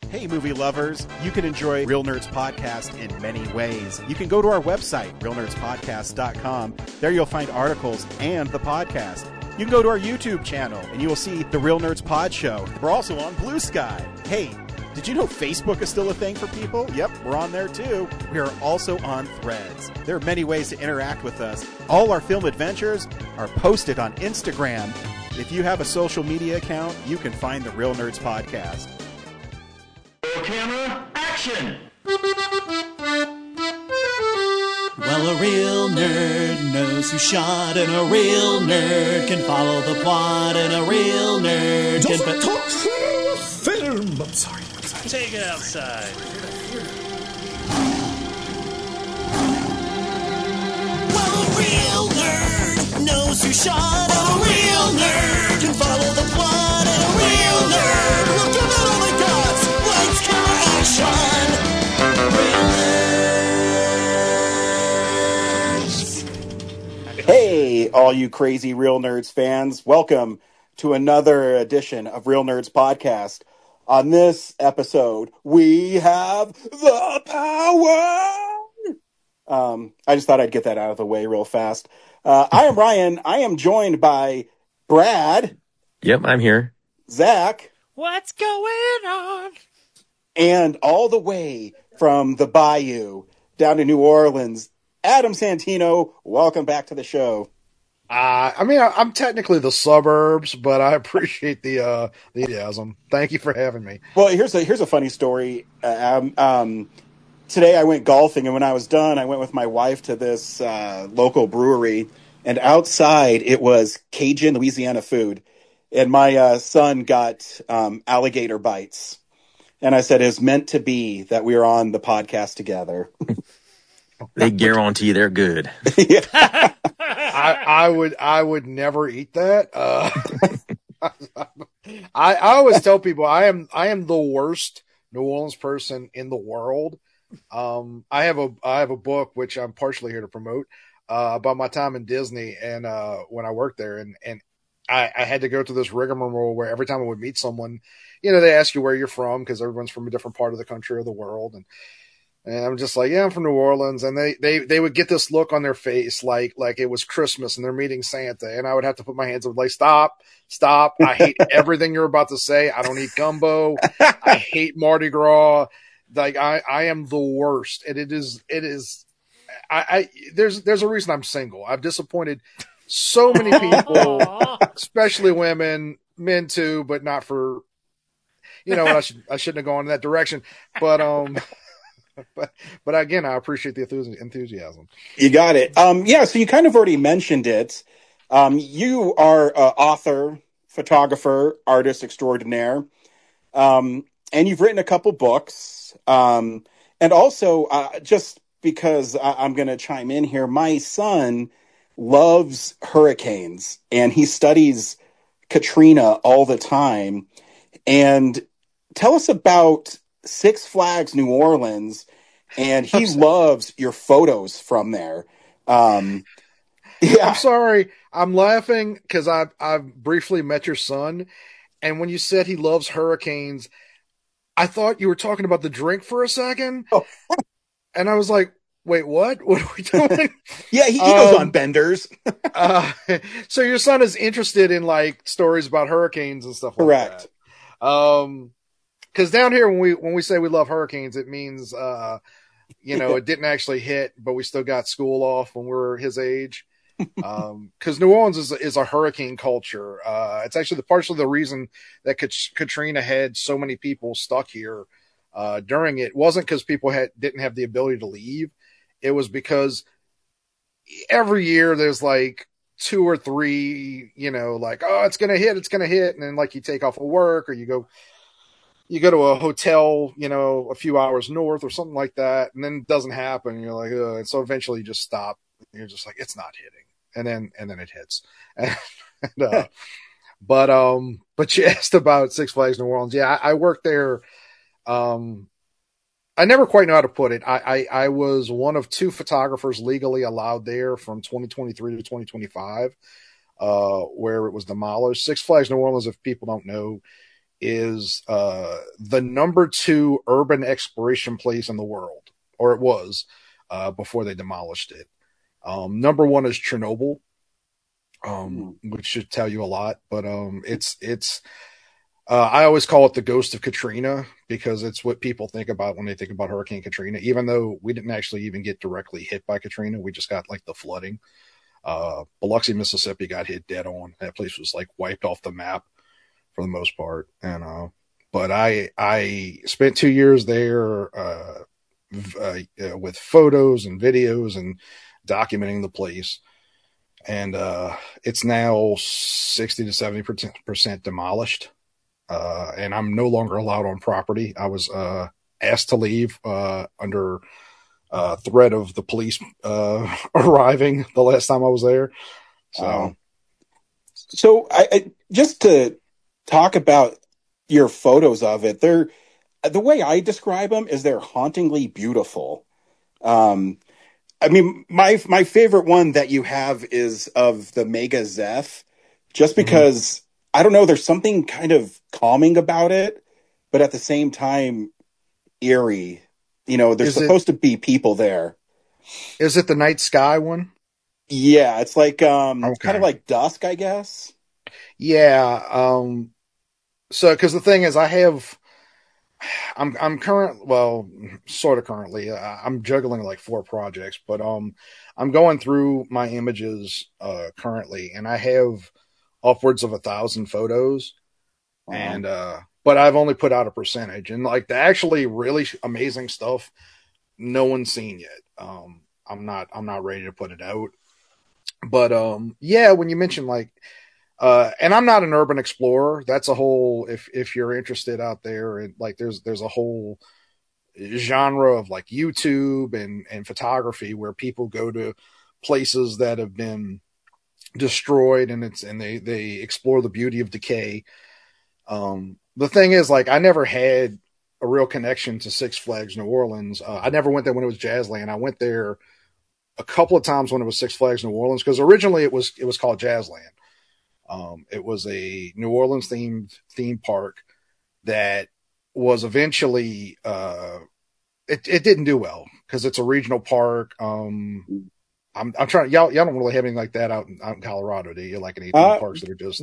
Hey, movie lovers. You can enjoy Real Nerds Podcast in many ways. You can go to our website, realnerdspodcast.com. There you'll find articles and the podcast. You can go to our YouTube channel, and you will see the Real Nerds Pod Show. We're also on Blue Sky. Hey, did you know Facebook is still a thing for people? Yep, we're on there too. We are also on Threads. There are many ways to interact with us. All our film adventures are posted on Instagram. If you have a social media account, you can find the Real Nerds Podcast. Camera, action! Well, a real nerd knows who shot, and a real nerd can follow the plot, and a real nerd can... talk film! I'm sorry. Take it outside. Well, a real nerd knows who shot, and a real nerd can follow the plot, and a real nerd will give it all the guts. Lights, camera, action! Real nerds! Hey, all you crazy Real Nerds fans. Welcome to another edition of Real Nerds Podcast. On this episode, we have the power. I just thought I'd get that out of the way real fast. I am Ryan. I am joined by Brad. Yep, I'm here. Zach. What's going on? And all the way from the Bayou down to New Orleans, Adam Santino. Welcome back to the show. I'm technically the suburbs, but I appreciate the enthusiasm. Thank you for having me. Well, here's a funny story. Today I went golfing, and when I was done, I went with my wife to this local brewery, and outside it was Cajun Louisiana food, and my son got alligator bites, and I said it was meant to be that we were on the podcast together. They guarantee they're good. Yeah. I would never eat that. I always tell people I am the worst New Orleans person in the world. I have a book which I'm partially here to promote about my time in Disney and when I worked there, and I had to go through this rigmarole where every time I would meet someone, they ask you where you're from because everyone's from a different part of the country or the world, and I'm just like, yeah, I'm from New Orleans. And they would get this look on their face like it was Christmas and they're meeting Santa. And I would have to put my hands up like, stop. I hate everything you're about to say. I don't eat gumbo. I hate Mardi Gras. Like I am the worst. And there's a reason I'm single. I've disappointed so many people, especially women, men too, but not for, I shouldn't have gone in that direction. But, But again, I appreciate the enthusiasm. You got it. Yeah, so you kind of already mentioned it. You are an author, photographer, artist extraordinaire, and you've written a couple books. And also, just because I'm going to chime in here, my son loves hurricanes, and he studies Katrina all the time. And tell us about Six Flags New Orleans, and he loves your photos from there. Yeah. I'm sorry, I'm laughing because I've briefly met your son, and when you said he loves hurricanes, I thought you were talking about the drink for a second. Oh. And I was like, wait, what are we doing? Yeah, he goes on benders. So your son is interested in like stories about hurricanes and stuff like Correct. that. Because down here, when we say we love hurricanes, it means, it didn't actually hit, but we still got school off when we were his age. Because New Orleans is a hurricane culture. It's actually partially the reason that Katrina had so many people stuck here during it. It wasn't because people didn't have the ability to leave. It was because every year there's like 2 or 3, like, oh, it's going to hit. And then like you take off of work or you go to a hotel, a few hours north or something like that, and then it doesn't happen. And you're like, ugh. And so eventually you just stop. And you're just like, it's not hitting. And then it hits. But you asked about Six Flags New Orleans. Yeah, I worked there. I never quite know how to put it. I was one of 2 photographers legally allowed there from 2023 to 2025, where it was demolished. Six Flags New Orleans, if people don't know, is the number 2 urban exploration place in the world, or it was before they demolished it. Number 1 is Chernobyl, which should tell you a lot. But it's I always call it the ghost of Katrina because it's what people think about when they think about Hurricane Katrina, even though we didn't actually even get directly hit by Katrina. We just got like the flooding. Biloxi, Mississippi got hit dead on. That place was like wiped off the map for the most part. And but I spent 2 years there with photos and videos and documenting the place. And it's now 60 to 70% demolished. And I'm no longer allowed on property. I was asked to leave under threat of the police arriving the last time I was there. So I just to talk about your photos of it, the way I describe them is they're hauntingly beautiful. I mean, my favorite one that you have is of the Mega Zeph, just because I don't know, there's something kind of calming about it, but at the same time eerie. You know, there's supposed to be people there. Is it the night sky one? Yeah, it's like kind of like dusk, I guess. Yeah. So, because the thing is, I'm sort of currently. I'm juggling like 4 projects, but I'm going through my images currently, and I have upwards of 1,000 photos, and but I've only put out a percentage, and like the actually really amazing stuff, no one's seen yet. I'm not ready to put it out, but yeah, when you mention like. And I'm not an urban explorer. That's a whole, if you're interested out there, and like there's a whole genre of like YouTube and photography where people go to places that have been destroyed and they explore the beauty of decay. The thing is, like, I never had a real connection to Six Flags New Orleans. I never went there when it was Jazzland. I went there a couple of times when it was Six Flags New Orleans, because originally it was called Jazzland. It was a New Orleans themed theme park that was eventually, it didn't do well because it's a regional park. I'm trying, y'all don't really have anything like that out in Colorado, do you? Like any theme parks that are just.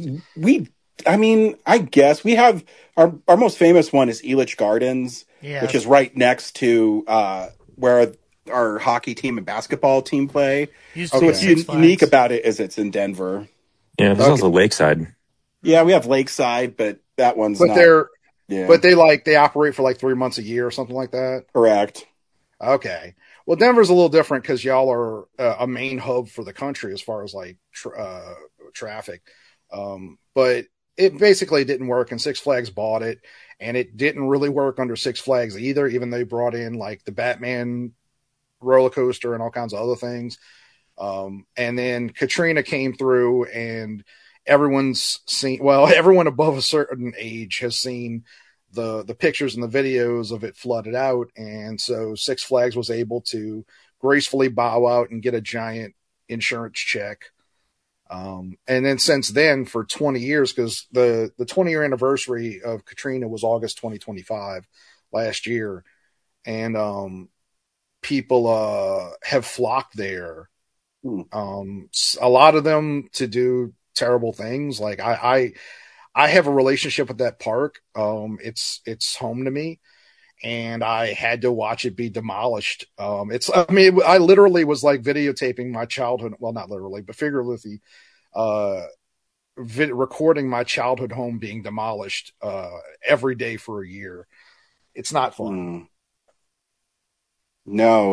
I guess we have our most famous one is Elitch Gardens, which is right next to, where our hockey team and basketball team play. So what's unique about it is it's in Denver. Yeah, there's also Lakeside. Yeah, we have Lakeside, but that one's but not. But they operate for like 3 months a year or something like that. Correct. Okay. Well, Denver's a little different because y'all are a main hub for the country as far as like traffic. But it basically didn't work, and Six Flags bought it, and it didn't really work under Six Flags either. Even though they brought in like the Batman roller coaster and all kinds of other things. And then Katrina came through, and everyone's seen, well, everyone above a certain age has seen the pictures and the videos of it flooded out. And so Six Flags was able to gracefully bow out and get a giant insurance check. And then since then, for 20 years, because the 20-year anniversary of Katrina was August 2025 last year. And people have flocked there. A lot of them to do terrible things. Like I have a relationship with that park. It's home to me, and I had to watch it be demolished. I literally was like videotaping my childhood. Well, not literally, but figuratively, recording my childhood home being demolished every day for a year. It's not fun. No,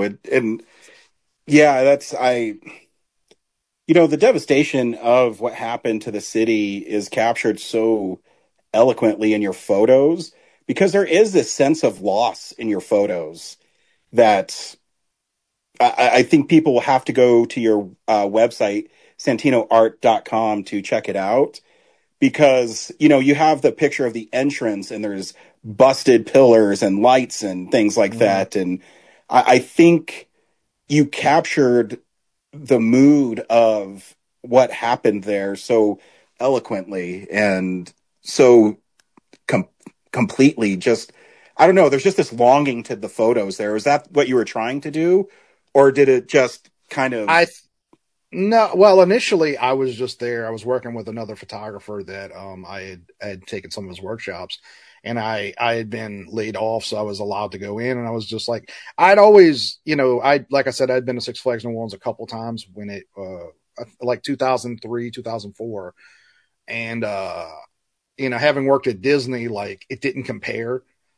the devastation of what happened to the city is captured so eloquently in your photos, because there is this sense of loss in your photos that I think people will have to go to your website, santinoart.com, to check it out, because, you have the picture of the entrance and there's busted pillars and lights and things like that. And I think you captured the mood of what happened there so eloquently and so completely. Just, I don't know. There's just this longing to the photos there. Is that what you were trying to do? Or did it just kind of, No, well, initially I was just there. I was working with another photographer that I had taken some of his workshops, and I had been laid off, so I was allowed to go in, and I was just like, I'd always, like I said, I'd been to Six Flags New Orleans a couple times when it like 2003, 2004, and having worked at Disney, like it didn't compare,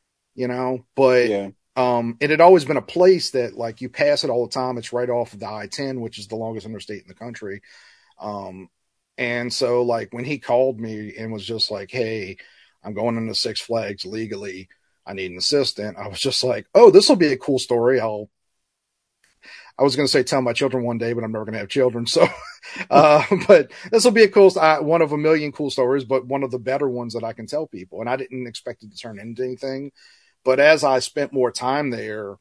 but yeah. it had always been a place that like you pass it all the time. It's right off of the I-10, which is the longest interstate in the country. And so like when he called me and was just like, "Hey, I'm going into Six Flags legally. I need an assistant." I was just like, "Oh, this will be a cool story." I was going to say tell my children one day, but I'm never going to have children. So, but this will be a cool, one of a million cool stories, but one of the better ones that I can tell people. And I didn't expect it to turn into anything. But as I spent more time there,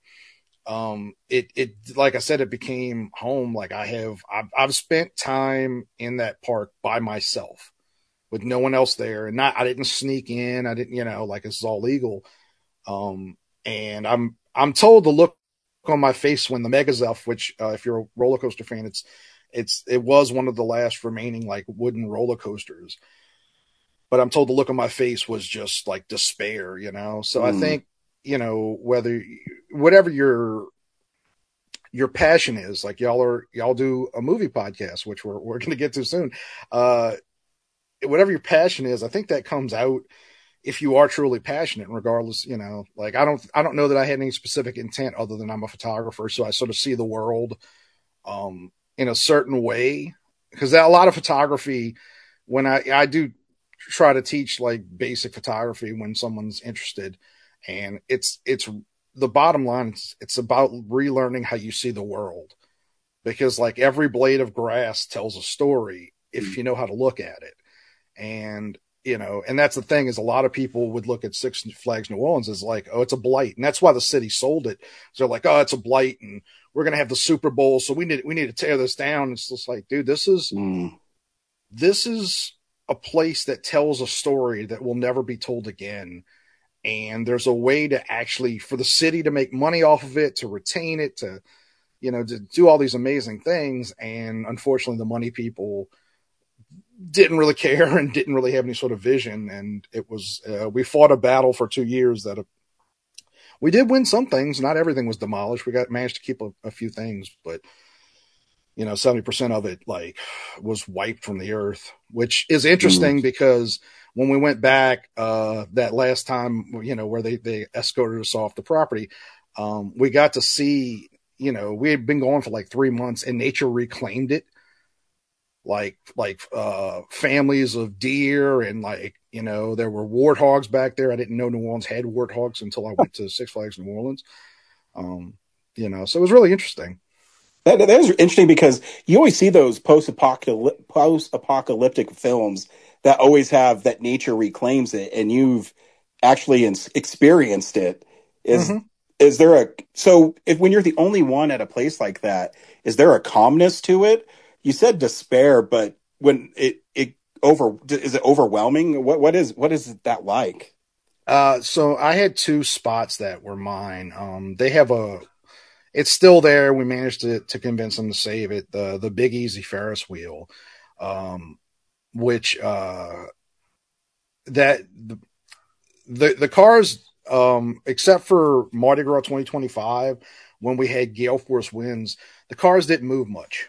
it like I said, it became home. Like I've spent time in that park by myself with no one else there, and I didn't sneak in. I didn't, like this is all legal. And I'm told the look on my face when the Megazeph, which if you're a roller coaster fan, it was one of the last remaining like wooden roller coasters. But I'm told the look on my face was just like despair, So I think, whatever your passion is, like y'all do a movie podcast, which we're going to get to soon. Whatever your passion is, I think that comes out if you are truly passionate, regardless, like I don't know that I had any specific intent other than I'm a photographer. So I sort of see the world, in a certain way, because a lot of photography, when I do try to teach like basic photography when someone's interested, and it's the bottom line. It's about relearning how you see the world, because like every blade of grass tells a story if you know how to look at it. And, and that's the thing, is a lot of people would look at Six Flags New Orleans as like, oh, it's a blight. And that's why the city sold it. So they're like, oh, it's a blight, and we're going to have the Super Bowl, so we need to tear this down. It's just like, dude, this is a place that tells a story that will never be told again. And there's a way to actually, for the city to make money off of it, to retain it, to do all these amazing things. And unfortunately, the money people didn't really care and didn't really have any sort of vision. And it was, we fought a battle for 2 years that we did win some things. Not everything was demolished. We managed to keep a few things, but 70% of it like was wiped from the earth, which is interesting because when we went back, that last time, where they escorted us off the property, we got to see, we had been going for like 3 months, and nature reclaimed it. Like families of deer, and like, there were warthogs back there. I didn't know New Orleans had warthogs until I went to Six Flags New Orleans. So it was really interesting. That is interesting, because you always see those post-apocalyptic films that always have that nature reclaims it, and you've actually experienced it. Is there when you're the only one at a place like that, is there a calmness to it? You said despair, but when is it overwhelming? What is that like? So I had 2 spots that were mine. They have it's still there. We managed to convince them to save it. The Big Easy Ferris wheel, which the cars, except for Mardi Gras 2025, when we had gale force winds, the cars didn't move much.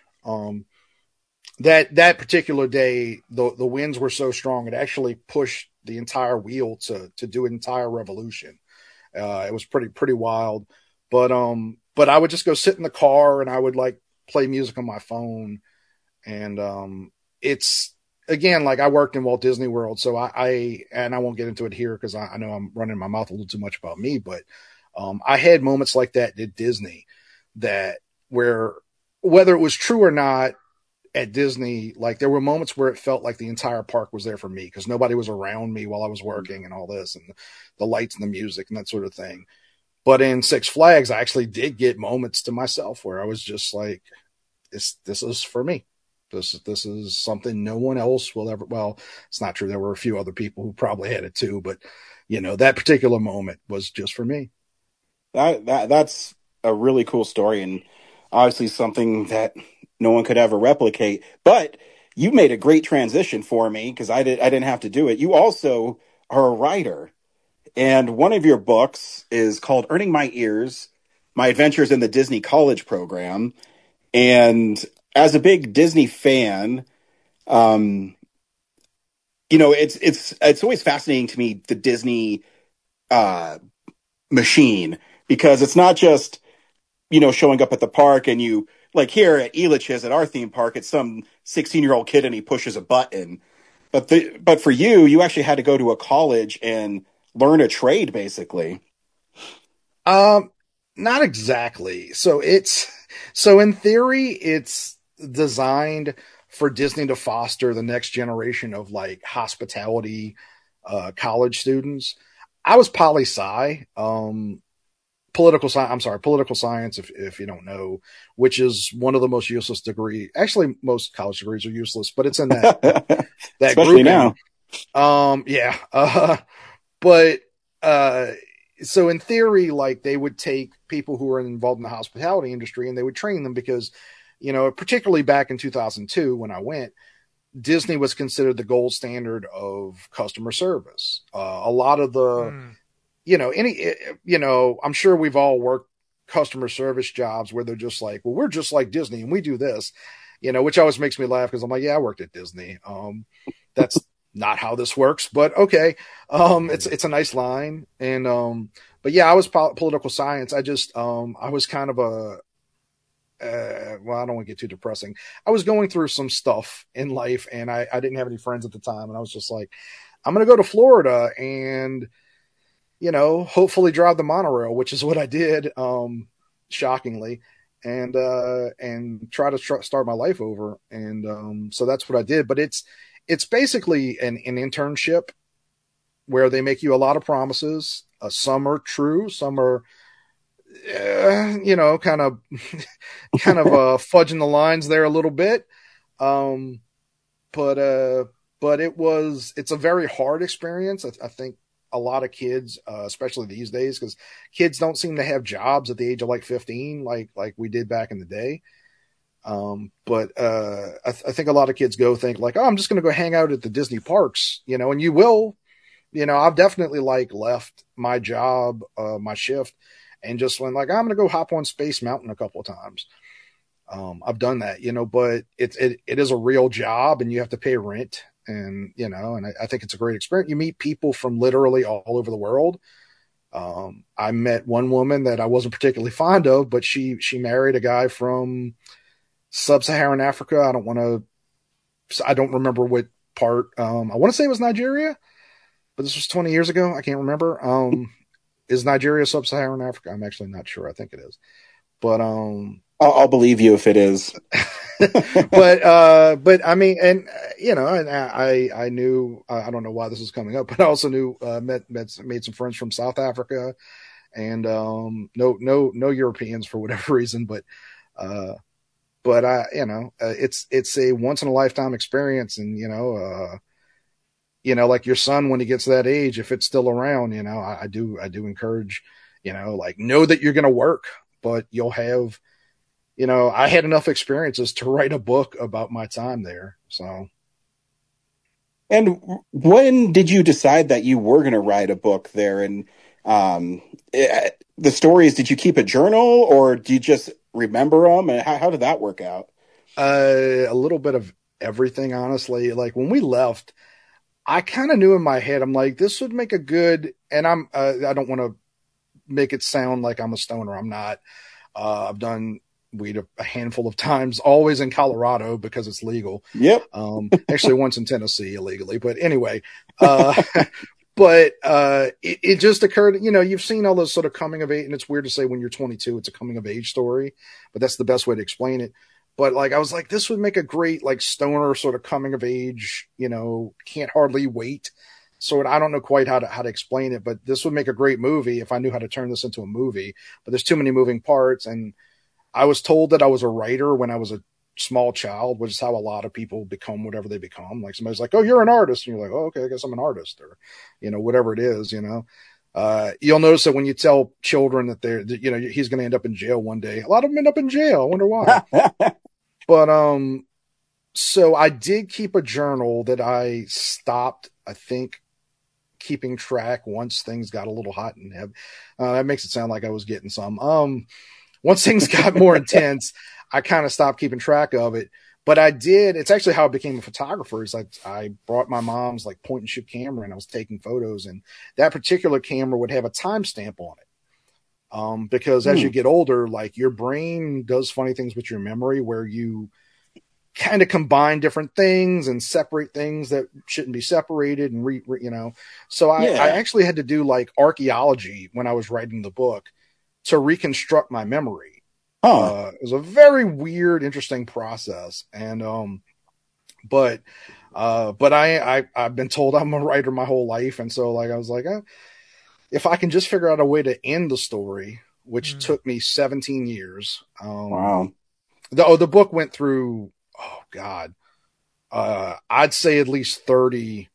That particular day, the winds were so strong, it actually pushed the entire wheel to do an entire revolution. It was pretty wild, but I would just go sit in the car, and I would like play music on my phone. And it's, again, like I worked in Walt Disney World, so I won't get into it here because I know I'm running my mouth a little too much about me, but I had moments like that at Disney, that where, whether it was true or not, at Disney, like there were moments where it felt like the entire park was there for me, because nobody was around me while I was working and all this, and the lights and the music and that sort of thing. But in Six Flags, I actually did get moments to myself where I was just like, this is for me. This is something no one else will ever. Well, it's not true. There were a few other people who probably had it too, but that particular moment was just for me. That's a really cool story, and obviously something that no one could ever replicate. But you made a great transition for me because I didn't have to do it. You also are a writer, and one of your books is called "Earning My Ears: My Adventures in the Disney College Program." And as a big Disney fan, um, it's always fascinating to me, the Disney uh, machine, because it's not just showing up at the park and you like here at Elitch's at our theme park, it's some 16-year-old kid and he pushes a button. But for you, you actually had to go to a college and learn a trade, basically. Um, Not exactly. So in theory, it's designed for Disney to foster the next generation of like hospitality college students. I was poli sci, political science. I'm sorry, political science. If you don't know, which is one of the most useless degree. Actually, most college degrees are useless, but it's in that Especially grouping. now. Yeah. But uh, so in theory, like they would take people who are involved in the hospitality industry and they would train them because, particularly back in 2002 when I went, Disney was considered the gold standard of customer service. A lot of the, I'm sure we've all worked customer service jobs where they're just like, well, we're just like Disney and we do this, which always makes me laugh because I'm like, yeah, I worked at Disney. That's not how this works, but okay. It's a nice line. And, but yeah, I was political science. I was kind of well, I don't want to get too depressing. I was going through some stuff in life and I didn't have any friends at the time. And I was just like, I'm going to go to Florida and, hopefully drive the monorail, which is what I did. Shockingly, and try to start my life over. And, so that's what I did, but it's basically an internship where they make you a lot of promises. Some are true, some are, kind of, fudging the lines there a little bit. Um, but it's a very hard experience. I think a lot of kids, especially these days, because kids don't seem to have jobs at the age of like 15, like we did back in the day. But I think a lot of kids go think like, oh, I'm just going to go hang out at the Disney parks, and you will. I've definitely like left my job, my shift, and just went like, I'm going to go hop on Space Mountain a couple of times. I've done that, but it is a real job and you have to pay rent and, and I think it's a great experience. You meet people from literally all over the world. I met one woman that I wasn't particularly fond of, but she married a guy from Sub-Saharan Africa. I don't remember what part. I want to say it was Nigeria, but this was 20 years ago. I can't remember. Is Nigeria Sub-Saharan Africa? I'm actually not sure. I think it is, but I'll believe you if it is. but I mean, and and I knew, I don't know why this is coming up, but I also knew, made some friends from South Africa and, no Europeans for whatever reason, but it's a once in a lifetime experience. And, like your son, when he gets to that age, if it's still around, I do encourage, like know that you're going to work, but you'll have, I had enough experiences to write a book about my time there. So. And when did you decide that you were going to write a book there? And the stories, did you keep a journal or do you just remember them? And how did that work out? A little bit of everything, honestly. Like when we left, I kind of knew in my head, I'm like, this would make a good, and I don't want to make it sound like I'm a stoner. I'm not. I've done weed a handful of times, always in Colorado because it's legal. Yep. Actually once in Tennessee illegally, but anyway, it just occurred, you've seen all those sort of coming of age, and it's weird to say when you're 22, it's a coming of age story, but that's the best way to explain it. But like, I was like, this would make a great, like stoner sort of coming of age, can't hardly wait. So I don't know quite how to explain it, but this would make a great movie if I knew how to turn this into a movie, but there's too many moving parts. And I was told that I was a writer when I was a small child, which is how a lot of people become whatever they become. Like somebody's like, "Oh, you're an artist," and you're like, "Oh, okay, I guess I'm an artist," or whatever it is. You'll notice that when you tell children that he's going to end up in jail one day, a lot of them end up in jail. I wonder why. But so I did keep a journal that I stopped, I think, keeping track once things got a little hot and heavy. That makes it sound like I was getting some. Once things got more intense, I kind of stopped keeping track of it. But I did. It's actually how I became a photographer. Is I brought my mom's like point and shoot camera, and I was taking photos. And that particular camera would have a timestamp on it, because as you get older, like your brain does funny things with your memory, where you kind of combine different things and separate things that shouldn't be separated, and So I actually had to do like archaeology when I was writing the book to reconstruct my memory. It was a very weird, interesting process. And, but I've been told I'm a writer my whole life. And so like, I was like, if I can just figure out a way to end the story, which took me 17 years. Wow. The book went through, oh God, I'd say at least 30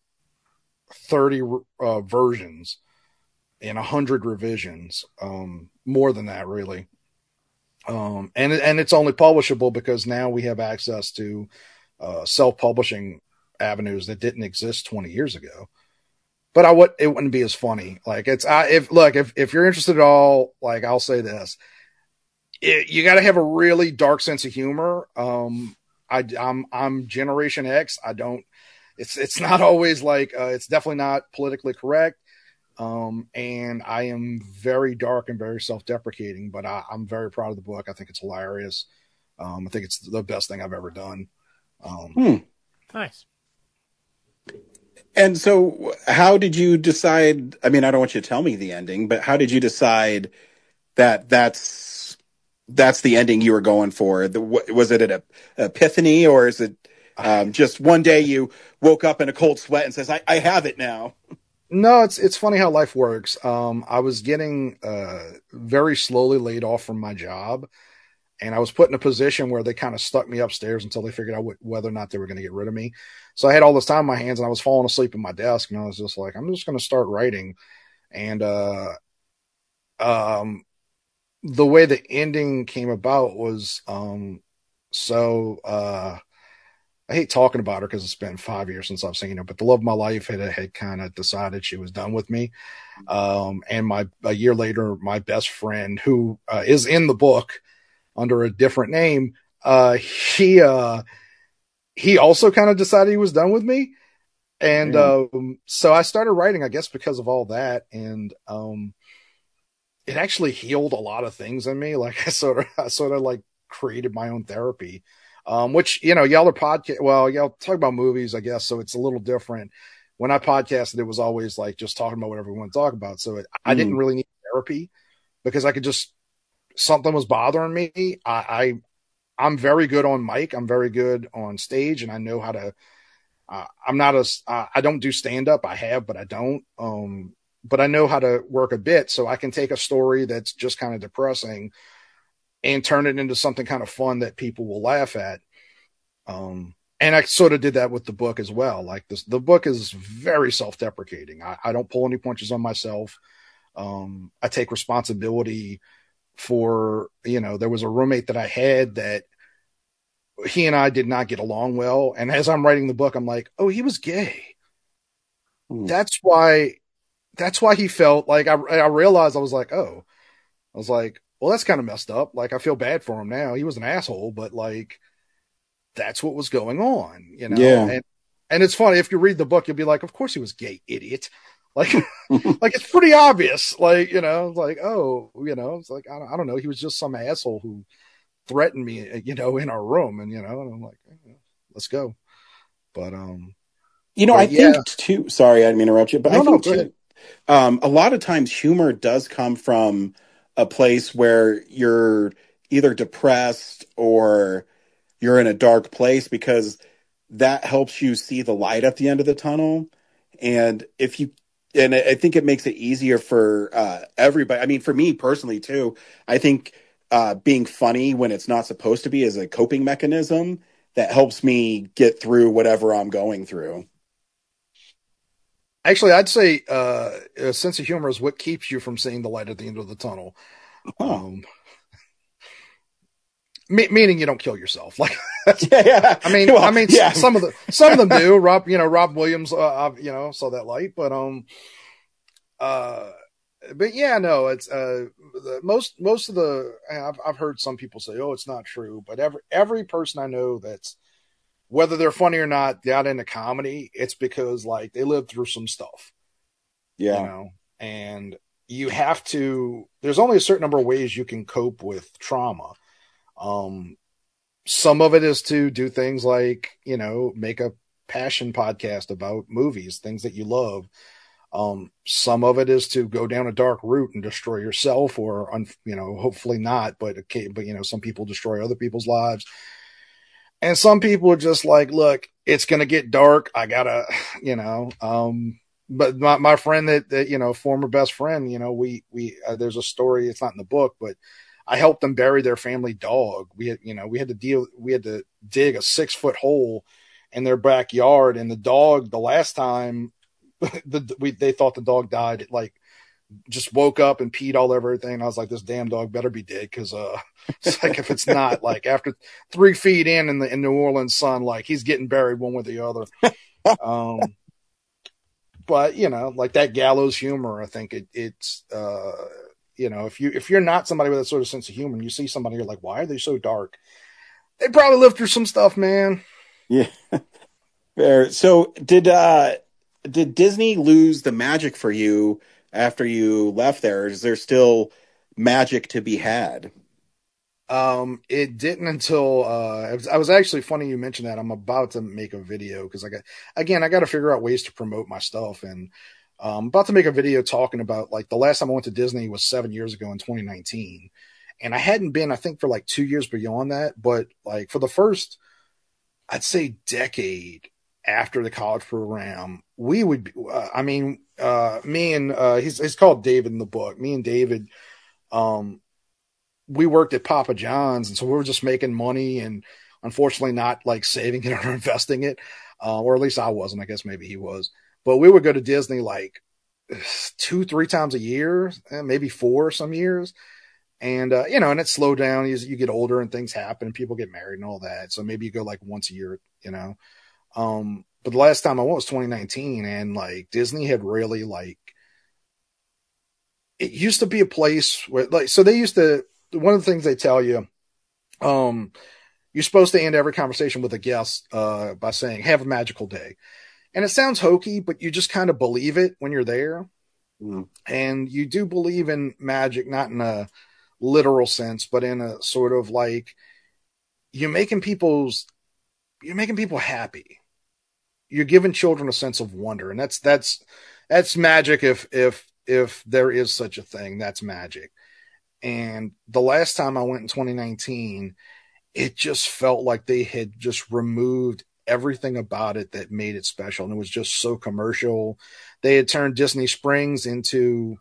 versions and 100 revisions, more than that really. And it's only publishable because now we have access to self-publishing avenues that didn't exist 20 years ago. But it wouldn't be as funny. Like if you're interested at all, like I'll say this, you got to have a really dark sense of humor. I'm Generation X. It's not always like, it's definitely not politically correct. And I am very dark and very self-deprecating, but I'm very proud of the book. I think it's hilarious. I think it's the best thing I've ever done. Nice. And so how did you decide? I mean, I don't want you to tell me the ending, but how did you decide that that's the ending you were going for? Was it an epiphany, or is it just one day you woke up in a cold sweat and says, I have it now? No, it's funny how life works. I was getting very slowly laid off from my job, and I was put in a position where they kind of stuck me upstairs until they figured out whether or not they were going to get rid of me. So I had all this time on my hands, and I was falling asleep at my desk, and I was just like, I'm just going to start writing. And the way the ending came about was I hate talking about her because it's been 5 years since I've seen her, but the love of my life had kind of decided she was done with me. And a year later, my best friend, who is in the book under a different name, he also kind of decided he was done with me. And so I started writing, I guess, because of all that. And it actually healed a lot of things in me. Like I sort of like created my own therapy. Which, y'all are y'all talk about movies, I guess. So it's a little different. When I podcasted, it was always like just talking about whatever we want to talk about. So I didn't really need therapy because I could something was bothering me. I'm very good on mic. I'm very good on stage, and I know how to, I don't do stand up. I have, but I don't. But I know how to work a bit, so I can take a story that's just kind of depressing and turn it into something kind of fun that people will laugh at. And I sort of did that with the book as well. Like the book is very self-deprecating. I don't pull any punches on myself. I take responsibility for, there was a roommate that I had that he and I did not get along well. And as I'm writing the book, I'm like, oh, he was gay. That's why he felt like, I realized I was like, well, that's kind of messed up. Like, I feel bad for him now. He was an asshole, but like, that's what was going on, Yeah. And it's funny. If you read the book, you'll be like, of course he was gay, idiot. Like, like it's pretty obvious. Like, like, oh, it's like, I don't know. He was just some asshole who threatened me, in our room. And, and I'm like, let's go. But, I think too, sorry, I didn't mean to interrupt you, but I think go too, a lot of times humor does come from a place where you're either depressed or you're in a dark place, because that helps you see the light at the end of the tunnel. And I think it makes it easier for everybody. I mean, for me personally too, I think being funny when it's not supposed to be as a coping mechanism that helps me get through whatever I'm going through. Actually, I'd say a sense of humor is what keeps you from seeing the light at the end of the tunnel. Meaning you don't kill yourself. Like, I mean, some of them do. Rob Williams, saw that light, but yeah, no, it's most of the. I've heard some people say, "Oh, it's not true," but every person I know that's, whether they're funny or not, got into comedy, it's because like they lived through some stuff. Yeah. And you have to. There's only a certain number of ways you can cope with trauma. Some of it is to do things like, make a passion podcast about movies, things that you love. Some of it is to go down a dark route and destroy yourself, or, hopefully not, but some people destroy other people's lives. And some people are just like, look, it's going to get dark. I gotta, but my friend that, former best friend, we there's a story, it's not in the book, but I helped them bury their family dog. We had to dig a 6-foot hole in their backyard, and the dog, the last time they thought the dog died, it like just woke up and peed all over everything. I was like, this damn dog better be dead. Cause, it's like, if it's not, like after 3 feet in New Orleans sun, like he's getting buried one way or the other. But like that gallows humor, I think it's, if you're not somebody with that sort of sense of humor, and you see somebody, you're like, why are they so dark? They probably lived through some stuff, man. Yeah. Fair. So did Disney lose the magic for you after you left there? Is there still magic to be had? It didn't until, I was actually, funny you mentioned that. I'm about to make a video because I got to figure out ways to promote my stuff. And I'm about to make a video talking about, like, the last time I went to Disney was 7 years ago in 2019. And I hadn't been, I think, for like 2 years beyond that. But like for the first, I'd say, decade after the college program, we would, me and, he's called David in the book. Me and David, we worked at Papa John's. And so we were just making money and unfortunately not like saving it or investing it. Or at least I wasn't, I guess maybe he was, but we would go to Disney like 2-3 times a year, maybe 4 some years. And, and it slowed down as you get older and things happen and people get married and all that. So maybe you go like once a year, but the last time I went was 2019, and like Disney had really, like, it used to be a place where, like, so they used to, one of the things they tell you, you're supposed to end every conversation with a guest, by saying, have a magical day. And it sounds hokey, but you just kind of believe it when you're there. Mm. And you do believe in magic, not in a literal sense, but in a sort of like, you're making people happy. You're giving children a sense of wonder. And that's magic. If there is such a thing, that's magic. And the last time I went in 2019, it just felt like they had just removed everything about it that made it special. And it was just so commercial. They had turned Disney Springs into,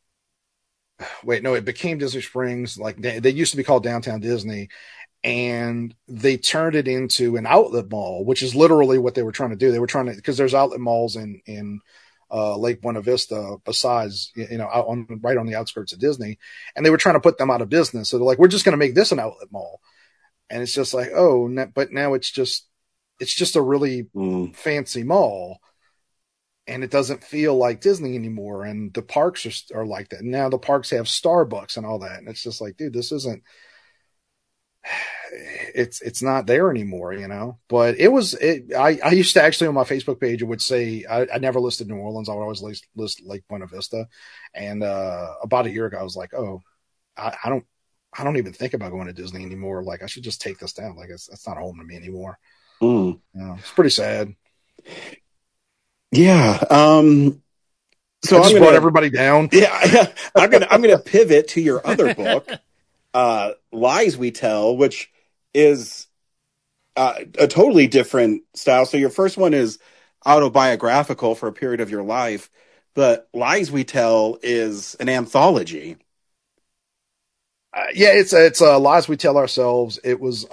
it became Disney Springs. Like they used to be called Downtown Disney, and they turned it into an outlet mall, which is literally what they were trying to do. They were trying to, because there's outlet malls in Lake Buena Vista, besides, right on the outskirts of Disney, and they were trying to put them out of business. So they're like, we're just going to make this an outlet mall. And it's just like, but now it's just a really fancy mall, and it doesn't feel like Disney anymore. And the parks are like that. And now the parks have Starbucks and all that. And it's just like, dude, this isn't, it's not there anymore, but I used to actually, on my Facebook page, it would say, I never listed New Orleans. I would always list Lake Buena Vista. And, about a year ago, I was like, I don't even think about going to Disney anymore. Like, I should just take this down. Like, it's not home to me anymore. It's pretty sad. Yeah. So I just brought everybody down. Yeah. I'm gonna pivot to your other book, Lies We Tell, which is a totally different style. So your first one is autobiographical for a period of your life, but Lies We Tell is an anthology. Yeah, it's lies we tell ourselves. It was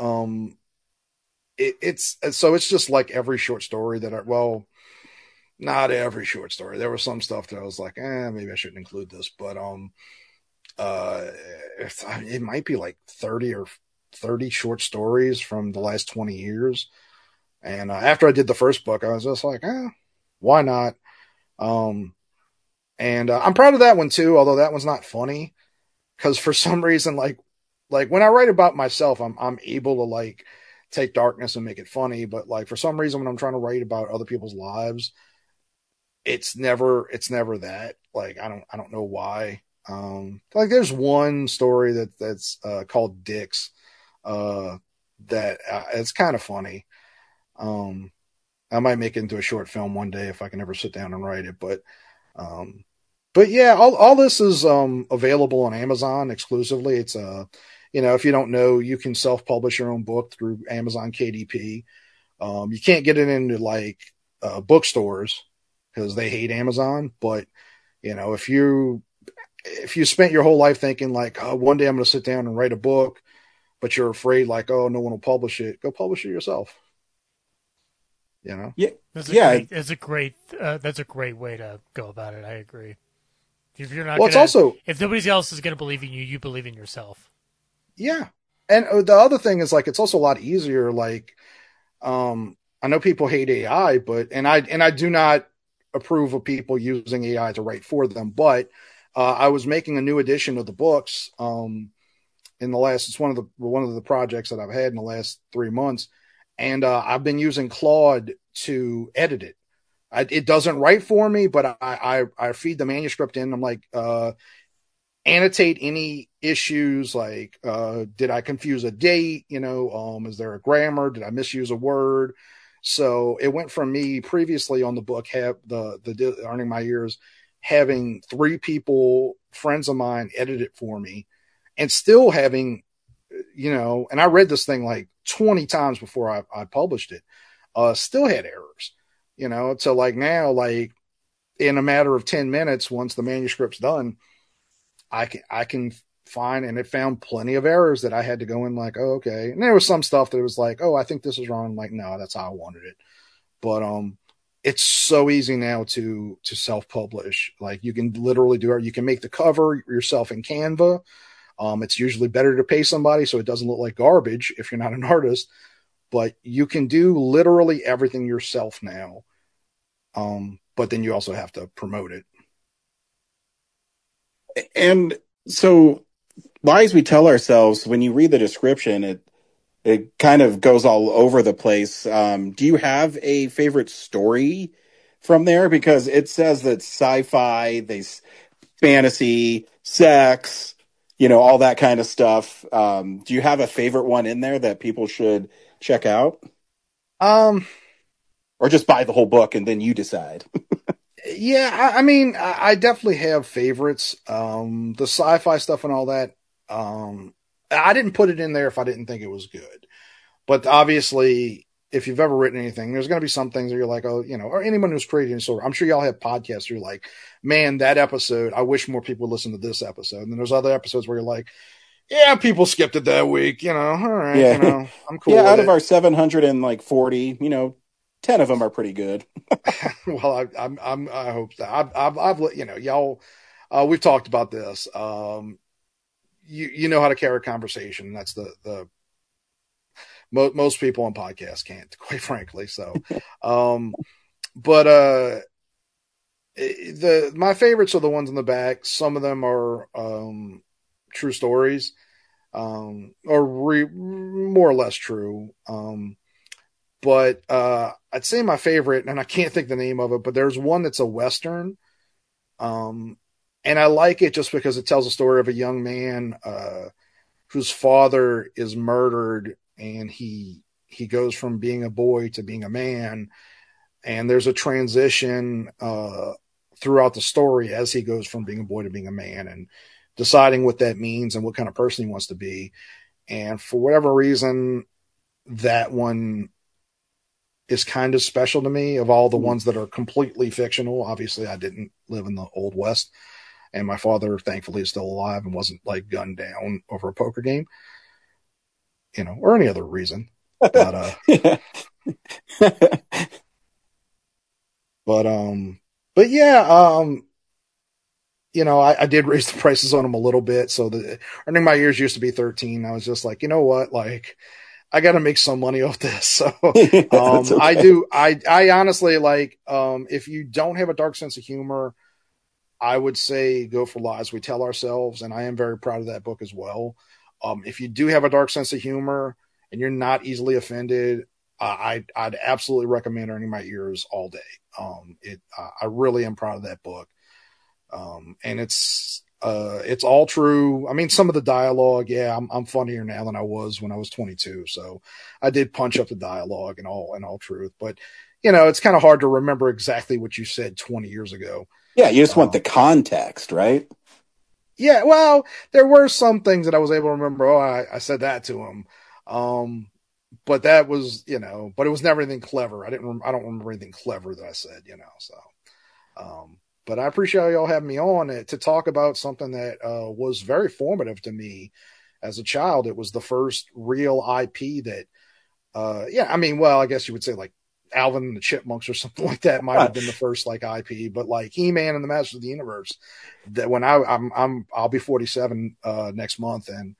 it's so it's just like every short story not every short story. There was some stuff that I was like, maybe I shouldn't include this, but uh, it might be like 30 short stories from the last 20 years. And after I did the first book, I was just like, why not? And I'm proud of that one too, although that one's not funny because for some reason, like when I write about myself, I'm able to like take darkness and make it funny. But like for some reason, when I'm trying to write about other people's lives, it's never that. Like I don't know why. Like there's one story that's called Dicks, that it's kind of funny. I might make it into a short film one day if I can ever sit down and write it. But yeah, all this is available on Amazon exclusively. It's if you don't know, you can self-publish your own book through Amazon KDP. You can't get it into like bookstores because they hate Amazon. But if you spent your whole life thinking like, oh, one day I'm going to sit down and write a book, but you're afraid like, oh, no one will publish it, go publish it yourself. Yeah, that's a great way to go about it. I agree. If you're not, if nobody else is going to believe in you, you believe in yourself. Yeah, and the other thing is like it's also a lot easier. Like, I know people hate AI, but I do not approve of people using AI to write for them. But I was making a new edition of the books. It's one of the projects that I've had in the last 3 months. And I've been using Claude to edit it. It doesn't write for me, but I feed the manuscript in. I'm like, annotate any issues, like did I confuse a date? Is there a grammar? Did I misuse a word? So it went from me previously on the book, have the Earning My Ears, having 3 people, friends of mine, edit it for me, and still having. And I read this thing like 20 times before I published it, still had errors, to like now, like in a matter of 10 minutes, once the manuscript's done, I can find, and it found plenty of errors that I had to go in like, oh, okay. And there was some stuff that was like, oh, I think this is wrong. I'm like, no, that's how I wanted it. But, it's so easy now to self-publish. Like you can literally do it. You can make the cover yourself in Canva. It's usually better to pay somebody so it doesn't look like garbage if you're not an artist, but you can do literally everything yourself now. But then you also have to promote it. And so lies we tell ourselves, when you read the description, it kind of goes all over the place. Do you have a favorite story from there? Because it says that sci-fi, fantasy, sex, all that kind of stuff. Do you have a favorite one in there that people should check out? Or just buy the whole book and then you decide. Yeah, I mean, I definitely have favorites. The sci-fi stuff and all that. I didn't put it in there if I didn't think it was good. But obviously, if you've ever written anything, there's going to be some things that you're like, oh, or anyone who's creating a story. I'm sure y'all have podcasts where you're like, man, that episode, I wish more people listen to this episode. And then there's other episodes where you're like, yeah, people skipped it that week, all right, yeah. I'm cool. Yeah, out of our 740, 10 of them are pretty good. Well, I hope that I've y'all, we've talked about this. You know how to carry a conversation. That's the most people on podcasts can't, quite frankly. So, but my favorites are the ones in the back. Some of them are true stories, or more or less true. But I'd say my favorite, and I can't think the name of it, but there's one that's a Western. And I like it just because it tells a story of a young man whose father is murdered, and he goes from being a boy to being a man. And there's a transition throughout the story as he goes from being a boy to being a man and deciding what that means and what kind of person he wants to be. And for whatever reason, that one is kind of special to me of all the ones that are completely fictional. Obviously, I didn't live in the Old West. And my father, thankfully, is still alive and wasn't like gunned down over a poker game, or any other reason. But, but yeah, I did raise the prices on them a little bit. So earning my years used to be 13. I was just like, you know what? Like, I got to make some money off this. So, okay. I honestly like, if you don't have a dark sense of humor, I would say go for Lies We Tell Ourselves. And I am very proud of that book as well. If you do have a dark sense of humor and you're not easily offended, I'd absolutely recommend Earning My Ears all day. I really am proud of that book. And it's all true. I mean, some of the dialogue, yeah, I'm funnier now than I was when I was 22. So I did punch up the dialogue and all truth, but it's kind of hard to remember exactly what you said 20 years ago. Yeah. You just want the context, right? Yeah. Well, there were some things that I was able to remember. Oh, I said that to him. But that was, but it was never anything clever. I don't remember anything clever that I said, so, but I appreciate y'all having me on to talk about something that was very formative to me as a child. It was the first real IP that, I guess you would say like Alvin and the Chipmunks or something like that might have been the first like IP, but like He-Man and the Masters of the Universe, that when I'll be 47 next month, and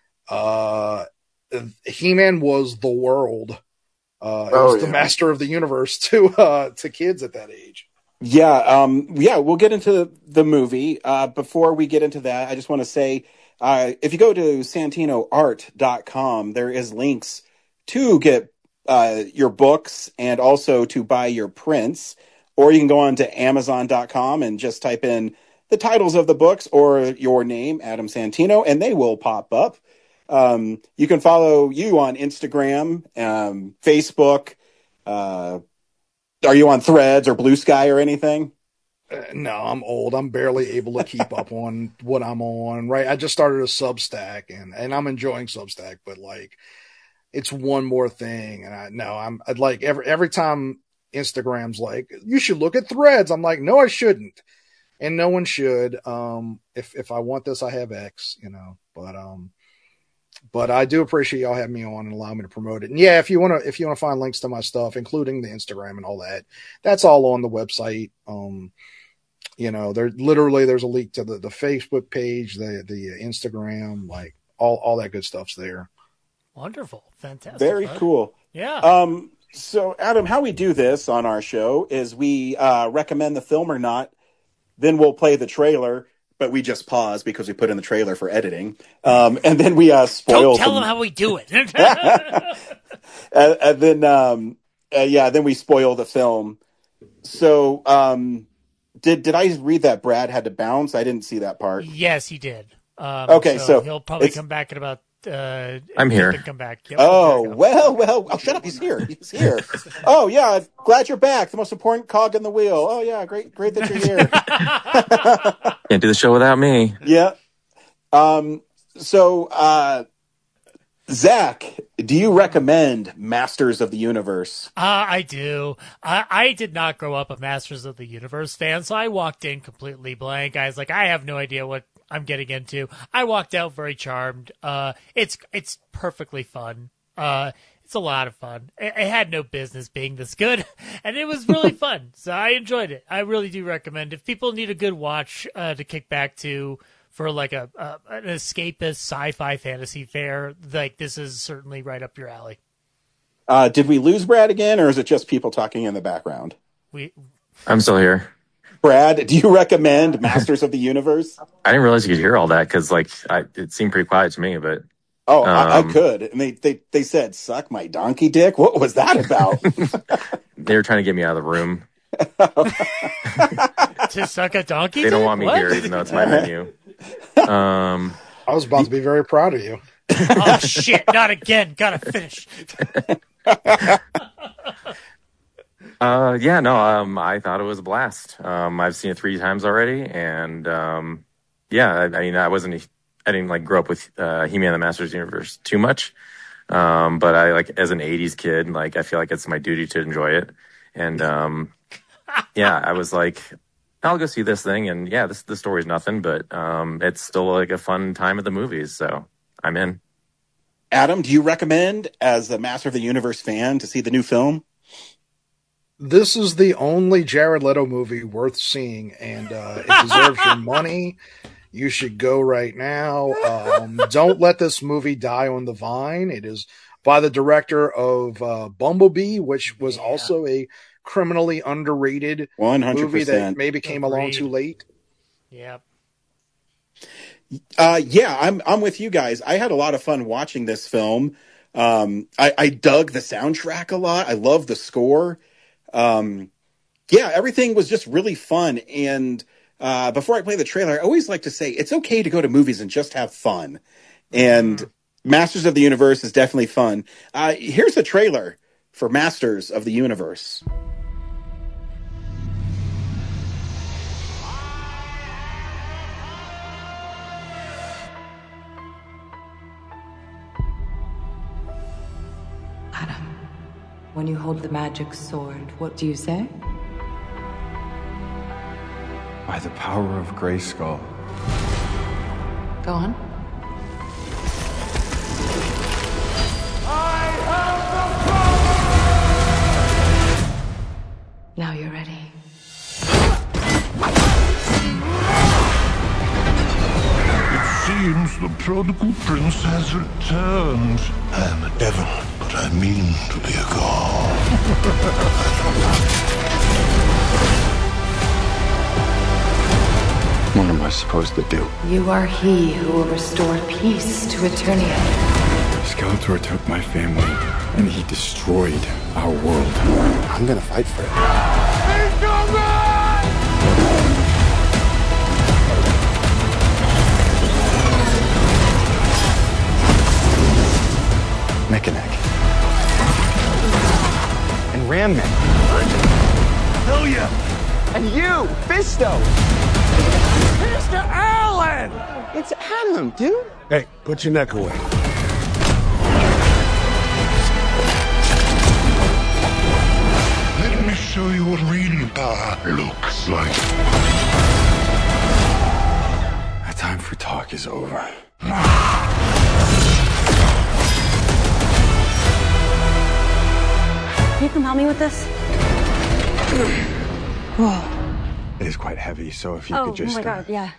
He-Man was the world. It was the master of the universe to kids at that age. Yeah. We'll get into the movie. Before we get into that, I just want to say, if you go to santinoart.com, there is links to get your books and also to buy your prints, or you can go on to amazon.com and just type in the titles of the books or your name, Adam Santino, and they will pop up. You can follow you on Instagram, Facebook. Are you on Threads or Blue Sky or anything? No, I'm old. I'm barely able to keep up on what I'm on. Right. I just started a Substack and I'm enjoying Substack, but like, it's one more thing. And I'd like every time Instagram's like, you should look at Threads. I'm like, no, I shouldn't. And no one should. If I want this, I have X, but I do appreciate y'all having me on and allowing me to promote it. And yeah, if you want to find links to my stuff, including the Instagram and all that, that's all on the website. There's a link to the Facebook page, the Instagram, like all that good stuff's there. Wonderful. Fantastic. Very cool. Yeah. So Adam, how we do this on our show is we recommend the film or not, then we'll play the trailer, but we just pause because we put in the trailer for editing. And then we spoil. Don't tell them how we do it. And then we spoil the film. So did I read that Brad had to bounce? I didn't see that part. Yes, he did. Okay, so he'll probably come back in about. I'm here. Come back. Yep, well. Oh, shut up! He's here. Oh yeah, glad you're back. The most important cog in the wheel. Oh yeah, great that you're here. Can't do the show without me. Yeah. So, Zach, do you recommend Masters of the Universe? I do. I did not grow up a Masters of the Universe fan, so I walked in completely blank. I was like, I have no idea what I'm getting into. I walked out very charmed. It's perfectly fun. It's a lot of fun. It had no business being this good, and it was really fun. So I enjoyed it. I really do recommend. If people need a good watch to kick back to for like an escapist sci-fi fantasy fare, like this is certainly right up your alley. Did we lose Brad again, or is it just people talking in the background? I'm still here. Brad, do you recommend Masters of the Universe? I didn't realize you could hear all that because, it seemed pretty quiet to me. But I could. And they said, "Suck my donkey dick." What was that about? They were trying to get me out of the room. To suck a donkey dick? They don't want me here, even though it's my menu. I was about to be very proud of you. Oh shit! Not again. Gotta finish. I thought it was a blast. I've seen it 3 times already, and I didn't grow up with He-Man and the Masters of the Universe too much, but I as an 80s kid, I feel like it's my duty to enjoy it, and I was I'll go see this thing, and yeah, the story's nothing, but it's still like a fun time at the movies, so I'm in. Adam, do you recommend, as a Master of the Universe fan, to see the new film? This is the only Jared Leto movie worth seeing, and it deserves your money. You should go right now. Don't let this movie die on the vine. It is by the director of Bumblebee, which was also a criminally underrated 100%. movie that maybe came along too late. Yep. Yeah, I'm with you guys. I had a lot of fun watching this film. I dug the soundtrack a lot. I love the score. Yeah, everything was just really fun. And before I play the trailer, I always like to say it's okay to go to movies and just have fun. And Masters of the Universe is definitely fun. Here's the trailer for Masters of the Universe. Adam, when you hold the magic sword, what do you say? By the power of Grayskull. Go on. I have the power! Now you're ready. It seems the prodigal prince has returned. I am a devil, but I mean to be a god. What am I supposed to do? You are he who will restore peace to Eternia. Skeletor took my family, and he destroyed our world. I'm gonna fight for it. He's coming! Mechanic. And Ram Man. Hell yeah! And you, Fisto! Mr. Allen! It's Adam, dude. Hey, put your neck away. Let me show you what real power looks like. Our time for talk is over. Can you come help me with this? Whoa. It is quite heavy, so if you could just... Oh my god, yeah.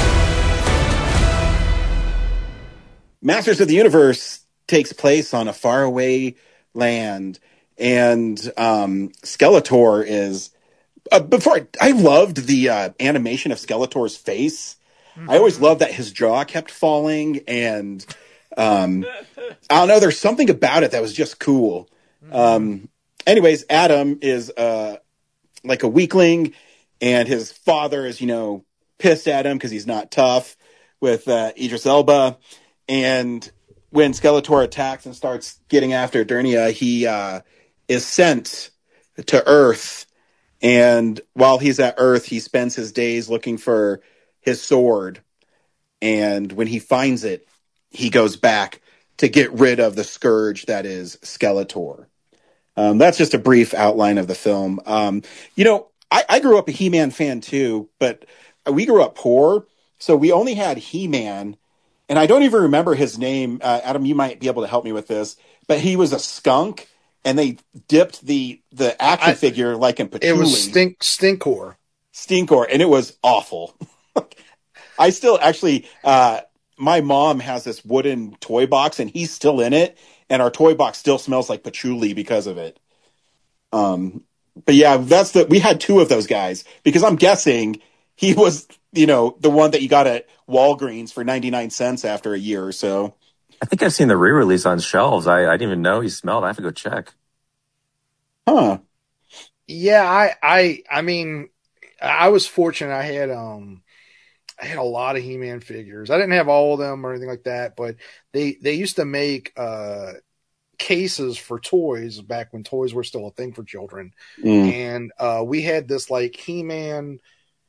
Masters of the Universe takes place on a faraway land, and Skeletor is... I loved the animation of Skeletor's face. I always loved that his jaw kept falling, and I don't know, there's something about it that was just cool. Anyways, Adam is like a weakling, and his father is, pissed at him because he's not tough with Idris Elba. And when Skeletor attacks and starts getting after Eternia, he is sent to Earth. And while he's at Earth, he spends his days looking for his sword. And when he finds it, he goes back to get rid of the scourge that is Skeletor. That's just a brief outline of the film. I grew up a He-Man fan too, but we grew up poor. So we only had He-Man, and I don't even remember his name. Adam, you might be able to help me with this, but he was a skunk, and they dipped the action figure like in patchouli. It was Stinkor. Stinkor, and it was awful. I still actually, my mom has this wooden toy box, and he's still in it, and our toy box still smells like patchouli because of it. But yeah, we had two of those guys, because I'm guessing he was, the one that you got at Walgreens for 99 cents after a year or so. I think I've seen the re-release on shelves. I didn't even know he smelled. I have to go check. Huh. Yeah, I mean, I was fortunate. I had a lot of He-Man figures. I didn't have all of them or anything like that, but they used to make cases for toys back when toys were still a thing for children. And we had this like He-Man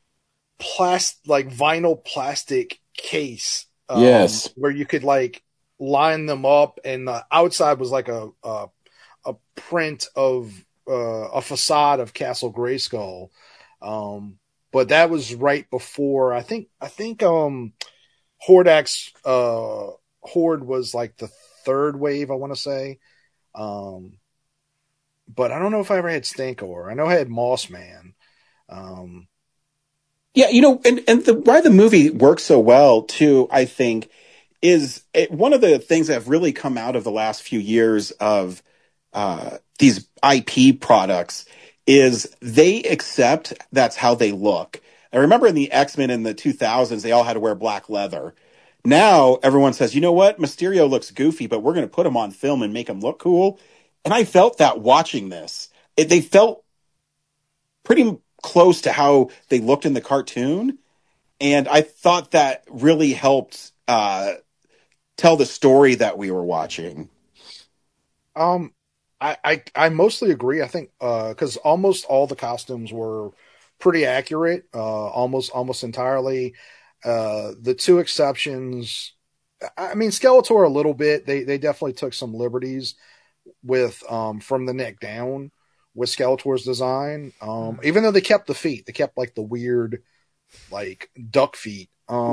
vinyl plastic case. Yes. Where you could like line them up, and the outside was like a print of a facade of Castle Grayskull. but that was right before I think Hordak's Horde was like the third wave, I want to say. But I don't know if I ever had Stinkor. I know I had Moss Man. Yeah, why the movie works so well too, I think, is one of the things that have really come out of the last few years of these IP products is they accept that's how they look. I remember in the X-Men in the 2000s, they all had to wear black leather. Now everyone says, you know what? Mysterio looks goofy, but we're going to put him on film and make him look cool. And I felt that watching this. They felt pretty close to how they looked in the cartoon. And I thought that really helped tell the story that we were watching. I mostly agree. I think because almost all the costumes were pretty accurate, almost entirely. The two exceptions, I mean, Skeletor a little bit. They definitely took some liberties with from the neck down with Skeletor's design. Even though they kept the feet, they kept like the weird like duck feet.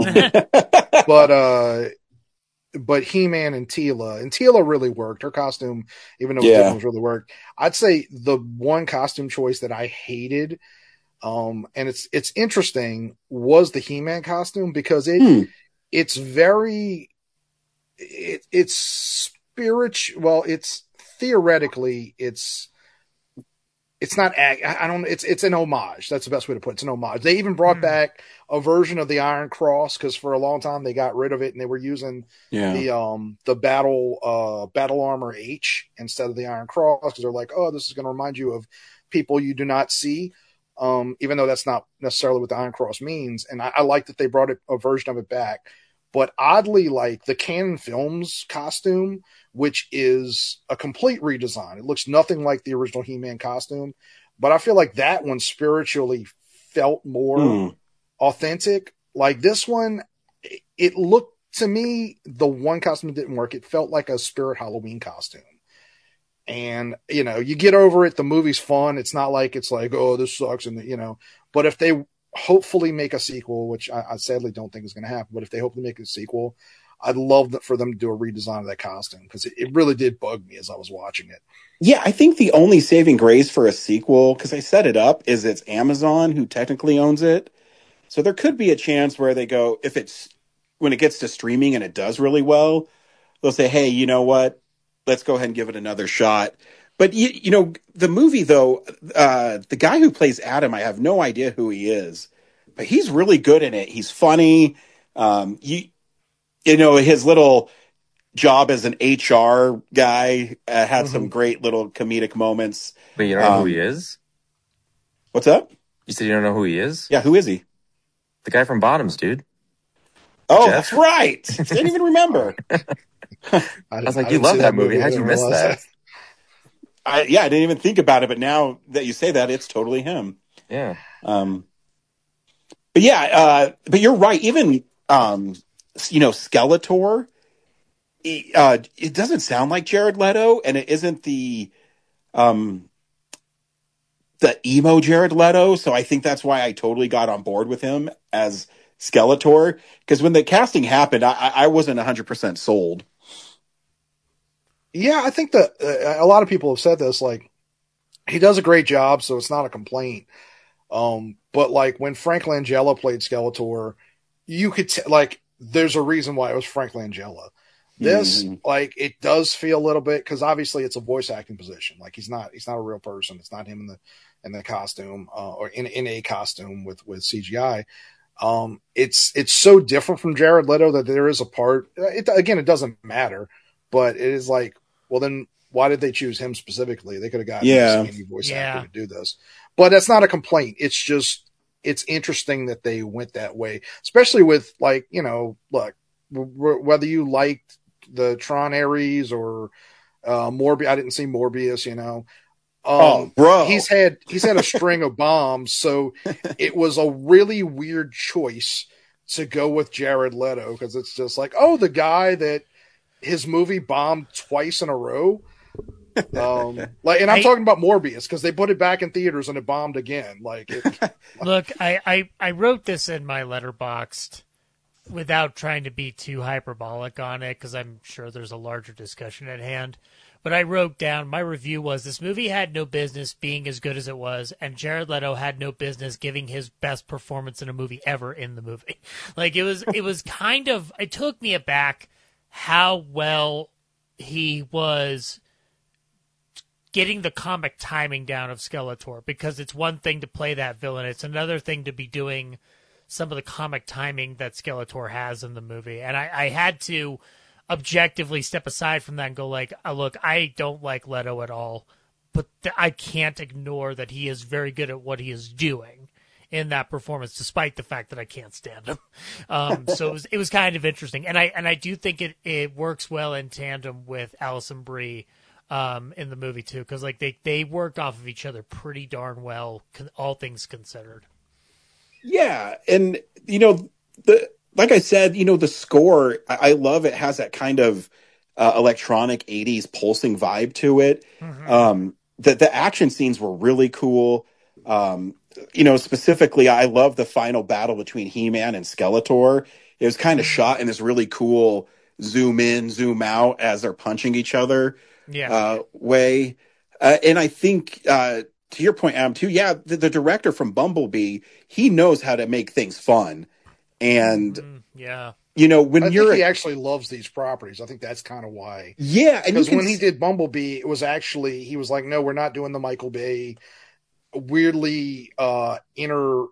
But He-Man and Teela really worked. Her costume, even though it was really worked. I'd say the one costume choice that I hated, and it's interesting, was the He-Man costume because it's very it's spiritual. Well, it's theoretically it's not, I don't, it's an homage. That's the best way to put it. It's an homage. They even brought back a version of the Iron Cross because for a long time they got rid of it and they were using the battle armor H instead of the Iron Cross because they're like, oh, this is going to remind you of people you do not see. Even though that's not necessarily what the Iron Cross means. And I like that they brought a version of it back. But oddly, like the Canon Films costume, which is a complete redesign. It looks nothing like the original He-Man costume. But I feel like that one spiritually felt more authentic. Like this one, it looked to me, the one costume that didn't work. It felt like a Spirit Halloween costume. And, you get over it. The movie's fun. It's not like it's like, oh, this sucks. And, but if they hopefully make a sequel, which I sadly don't think is going to happen, but if they hopefully make a sequel, I'd love for them to do a redesign of that costume because it really did bug me as I was watching it. Yeah, I think the only saving grace for a sequel, because I set it up, is it's Amazon who technically owns it. So there could be a chance where they go, when it gets to streaming and it does really well, they'll say, hey, you know what? Let's go ahead and give it another shot. But, the movie, though, the guy who plays Adam, I have no idea who he is. But he's really good in it. He's funny. His little job as an HR guy had some great little comedic moments. But you don't know who he is? What's up? You said you don't know who he is? Yeah, who is he? The guy from Bottoms, dude. Oh, Jeff? That's right. Didn't even remember. I was like, you love that movie. How'd you miss that? I didn't even think about it, but now that you say that, it's totally him. Yeah. But you're right. Even, Skeletor, it doesn't sound like Jared Leto, and it isn't the emo Jared Leto. So I think that's why I totally got on board with him as Skeletor. Because when the casting happened, I wasn't 100% sold. Yeah, I think that a lot of people have said this, like, he does a great job, so it's not a complaint. But like when Frank Langella played Skeletor, you could there's a reason why it was Frank Langella. This, it does feel a little bit, because obviously it's a voice acting position. Like he's not a real person. It's not him in the costume, or in a costume with CGI. It's so different from Jared Leto that there is a part, it doesn't matter, but it is like, well, then why did they choose him specifically? They could have gotten any voice actor to do this. But that's not a complaint. It's just, it's interesting that they went that way, especially with look, whether you liked the Tron Ares or Morbius. I didn't see Morbius, bro, he's had a string of bombs, so it was a really weird choice to go with Jared Leto, because it's just like, oh, the guy that his movie bombed twice in a row. And I'm talking about Morbius because they put it back in theaters and it bombed again. Look, I wrote this in my Letterboxd without trying to be too hyperbolic on it because I'm sure there's a larger discussion at hand. But I wrote down, my review was, this movie had no business being as good as it was, and Jared Leto had no business giving his best performance in a movie ever in the movie. Like, it was kind of, it took me aback how well he was getting the comic timing down of Skeletor, because it's one thing to play that villain. It's another thing to be doing some of the comic timing that Skeletor has in the movie. And I had to objectively step aside from that and go like, look, I don't like Leto at all, but I can't ignore that he is very good at what he is doing in that performance, despite the fact that I can't stand him. So it was kind of interesting. And I do think it works well in tandem with Alison Brie in the movie too, because like they worked off of each other pretty darn well, all things considered. Yeah, and like I said, the score, I love it. Has that kind of electronic 80s pulsing vibe to it. Mm-hmm. The action scenes were really cool. Specifically, I love the final battle between He-Man and Skeletor. It was kind of shot in this really cool zoom in, zoom out as they're punching each other way. And I think, to your point, Adam, too, the director from Bumblebee, he knows how to make things fun. And, he actually loves these properties. I think that's kind of why. Yeah. Because when he did Bumblebee, it was actually, he was like, no, we're not doing the Michael Bay weirdly inner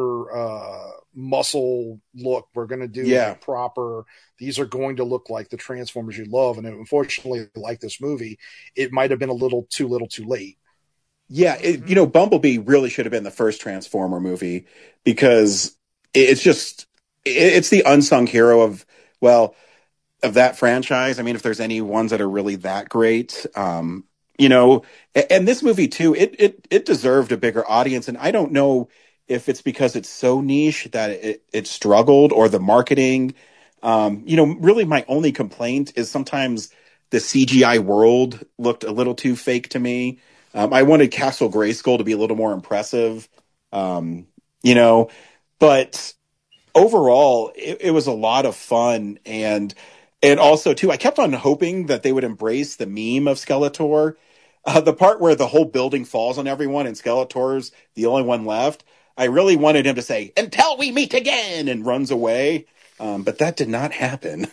muscle look. We're going to do proper, these are going to look like the Transformers you love. And unfortunately, like this movie, it might have been a little too late. Yeah. Bumblebee really should have been the first Transformer movie, because it's the unsung hero of that franchise. I mean, if there's any ones that are really that great, and this movie too, it deserved a bigger audience. And I don't know if it's because it's so niche that it struggled, or the marketing. Really my only complaint is sometimes the CGI world looked a little too fake to me. I wanted Castle Grayskull to be a little more impressive, but overall, it was a lot of fun. And also, too, I kept on hoping that they would embrace the meme of Skeletor. The part where the whole building falls on everyone and Skeletor's the only one left. I really wanted him to say, "Until we meet again," and runs away. But that did not happen.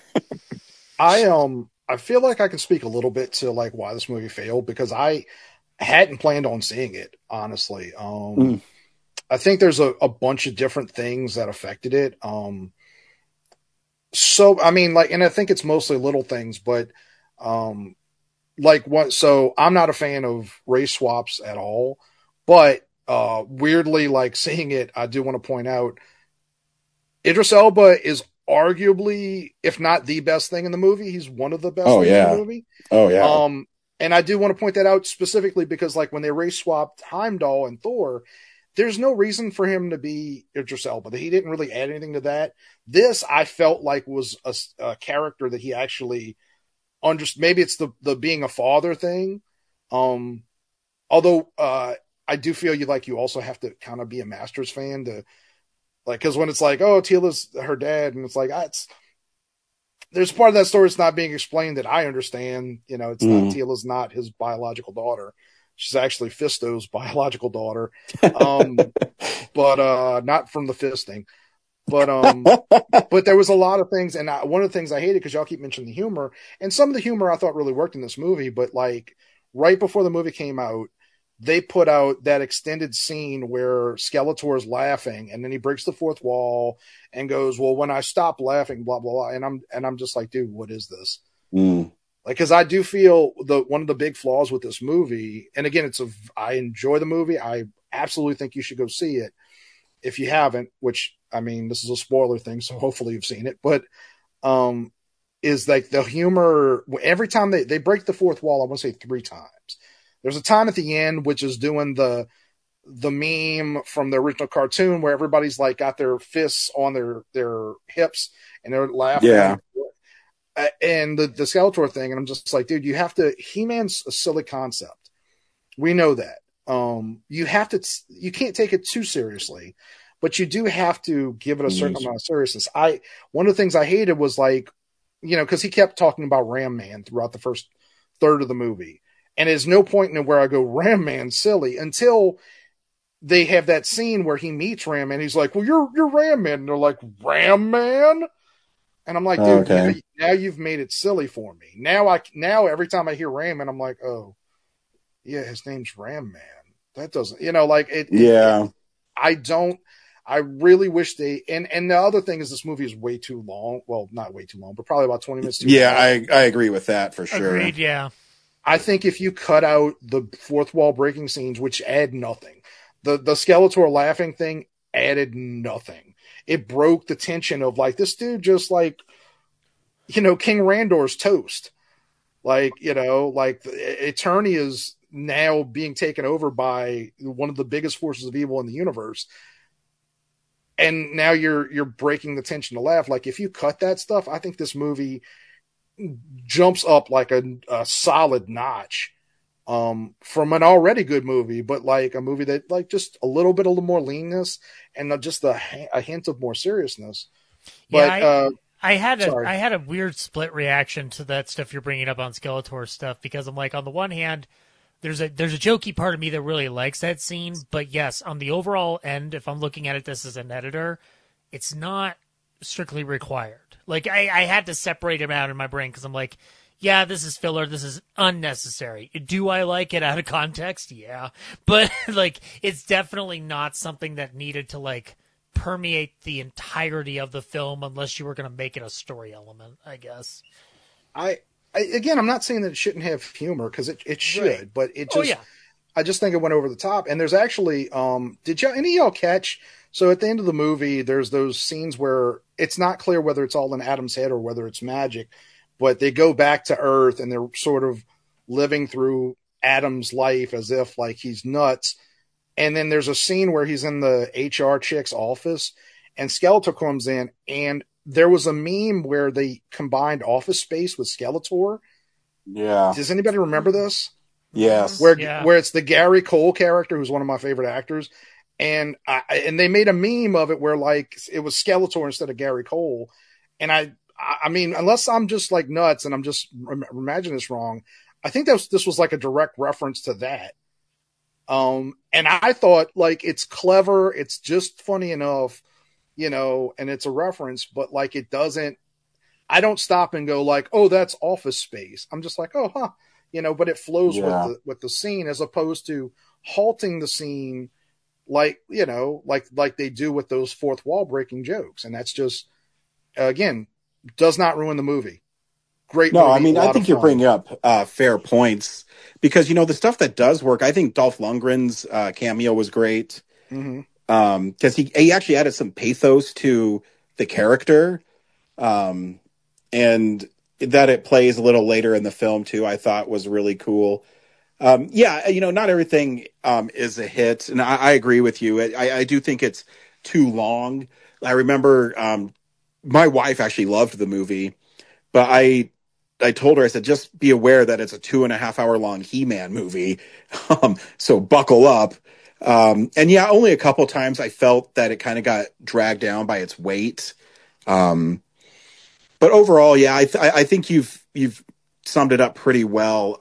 I feel like I can speak a little bit to like why this movie failed, because I hadn't planned on seeing it, honestly. I think there's a bunch of different things that affected it. So, I mean, and I think it's mostly little things, but, so I'm not a fan of race swaps at all, but, weirdly, like seeing it, I do want to point out Idris Elba is arguably, if not the best thing in the movie, he's one of the best things in the movie. Oh yeah. And I do want to point that out specifically because like when they race swapped Heimdall and Thor, there's no reason for him to be Idris Elba. He didn't really add anything to that. This, I felt like, was a character that he actually understood. Maybe it's the being a father thing. Although I do feel you also have to kind of be a Masters fan to like, because when it's like, oh, Tila's her dad, and it's like, there's part of that story that's not being explained that I understand. It's not, Tila's not his biological daughter. She's actually Fisto's biological daughter, but not from the fisting. But there was a lot of things, and one of the things I hated, because y'all keep mentioning the humor, and some of the humor I thought really worked in this movie, but like right before the movie came out, they put out that extended scene where Skeletor is laughing, and then he breaks the fourth wall and goes, "Well, when I stop laughing, blah blah blah," and I'm just like, dude, what is this? Because I do feel one of the big flaws with this movie, and again, I enjoy the movie. I absolutely think you should go see it if you haven't. Which, I mean, this is a spoiler thing, so hopefully you've seen it. But is like the humor every time they break the fourth wall. I want to say 3 times. There's a time at the end which is doing the meme from the original cartoon where everybody's like got their fists on their hips and they're laughing. Yeah. and the Skeletor thing, and I'm just like, dude, you have to. He-Man's a silly concept. We know that. You can't take it too seriously, but you do have to give it a certain amount of seriousness. One of the things I hated was like, because he kept talking about Ram Man throughout the first third of the movie, and there's no point in it where I go, Ram Man, silly, until they have that scene where he meets Ram Man. He's like, well, you're Ram Man, and they're like, Ram Man. And I'm like, dude, now you've made it silly for me. Now every time I hear Ram Man, I'm like, oh, yeah, his name's Ram Man. That doesn't, I really wish they, and the other thing is this movie is way too long. Well, not way too long, but probably about 20 minutes too long. I agree with that for sure. Agreed, yeah. I think if you cut out the fourth wall breaking scenes, which add nothing, the Skeletor laughing thing added nothing. It broke the tension of like, this dude just like, King Randor's toast. Like, like Eternia is now being taken over by one of the biggest forces of evil in the universe. And now you're breaking the tension to laugh. Like, if you cut that stuff, I think this movie jumps up like a solid notch from an already good movie, but like a movie that like just a little more leanness and just a hint of more seriousness. But I had a weird split reaction to that stuff you're bringing up on Skeletor stuff, because I'm like, on the one hand, there's a jokey part of me that really likes that scene, but yes, on the overall end, if I'm looking at it this as an editor, it's not strictly required. Like, I had to separate him out in my brain because I'm like, yeah, this is filler. This is unnecessary. Do I like it out of context? Yeah. But, like, it's definitely not something that needed to, like, permeate the entirety of the film unless you were going to make it a story element, I guess. Again, I'm not saying that it shouldn't have humor, because it should, right. But it just, yeah. I just think it went over the top. And there's actually, did any of y'all catch? So at the end of the movie, there's those scenes where it's not clear whether it's all in Adam's head or whether it's magic, but they go back to Earth and they're sort of living through Adam's life as if like he's nuts. And then there's a scene where he's in the HR chick's office and Skeletor comes in, and there was a meme where they combined Office Space with Skeletor. Yeah. Does anybody remember this? Yes. Where it's the Gary Cole character, who's one of my favorite actors. And they made a meme of it where like it was Skeletor instead of Gary Cole. And I mean, unless I'm just like nuts and I'm just imagining this wrong, I think this was like a direct reference to that. And I thought like it's clever, it's just funny enough, and it's a reference, but like I don't stop and go like, oh, that's Office Space. I'm just like, oh, huh, but it flows with the scene, as opposed to halting the scene like they do with those fourth wall breaking jokes. And that's just, again, does not ruin the movie. Great movie. No, I mean, I think you're bringing up fair points, because, the stuff that does work, I think Dolph Lundgren's cameo was great. Mm-hmm. Because he actually added some pathos to the character, and that it plays a little later in the film too, I thought was really cool. Not everything is a hit, and I agree with you. I do think it's too long. I remember my wife actually loved the movie, but I told her, I said, just be aware that it's a 2.5 hour long He-Man movie, so buckle up. Only a couple times I felt that it kind of got dragged down by its weight. But overall, I think you've summed it up pretty well.